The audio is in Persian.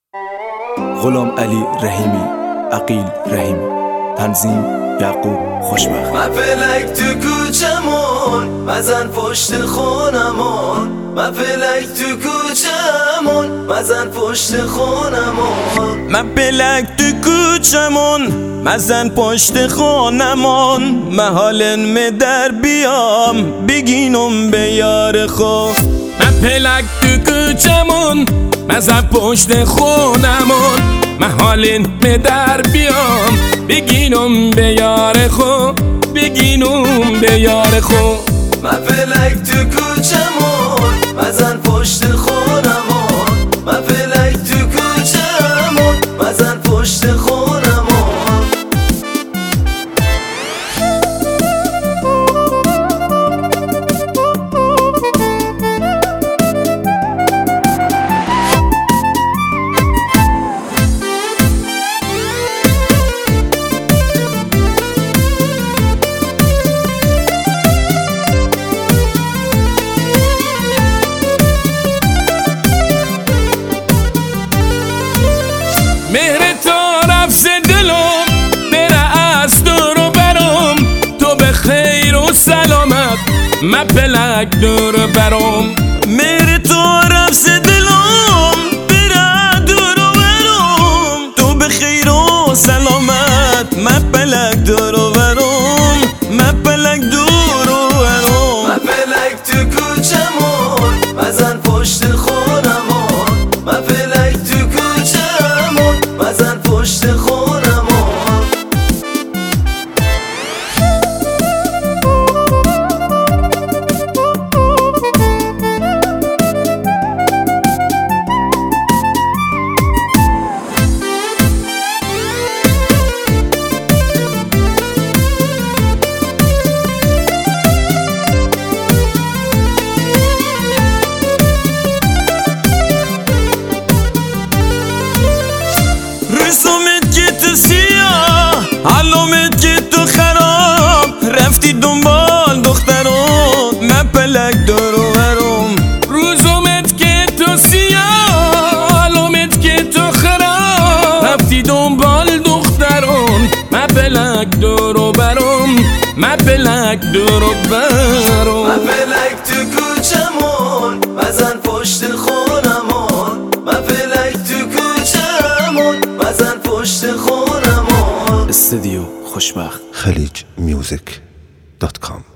غلام علی رحیمی، عقیل رحیمی، تنظیم یعقوب خوشبخت. من فلک تو کوچمون، مزن پشت خونمون. من فلک تو کوچمون، مزن پشت خونمون. من فلک تو کوچمون، مزن پشت خونمون. محالن می در بیام، بگینم به یار خو. من فلک تو کوچمون، مزن پشت خونمون. محالن می در بیام، بگینم به یار خو، بگینم به یار خو. من فلک تو کوچمون، مزن پشت خونمون. من فلک تو کوچمون، مزن پشت خونمون. مهر تو رفت دلم، بره از دور برم. تو به خیر و سلامت، من فلک دور برم. مهر تو رفت دلم، بره دور برم. تو به خیر و سلامت، من فلک دور برم. من فلک دور برم. من فلک تو کوچمون، مزن پشت خونمون. من فلک تو کوچمون، مزن پشت خونمون. رسومت که تو سیاه، علامت که تو خراب. رفتی دنبال دخترم، من فلک دورو برم. روزومت که تو سیاه، علامت که تو خراب. رفتی دنبال دخترم، من فلک دورو برم. من فلک دورو برم. من فلک تو کوچمون، مزن پشت خونمون. من فلک تو کوچمون، مزن پشت خونمون. استودیو خوشبخت. خلیج میوزیک.com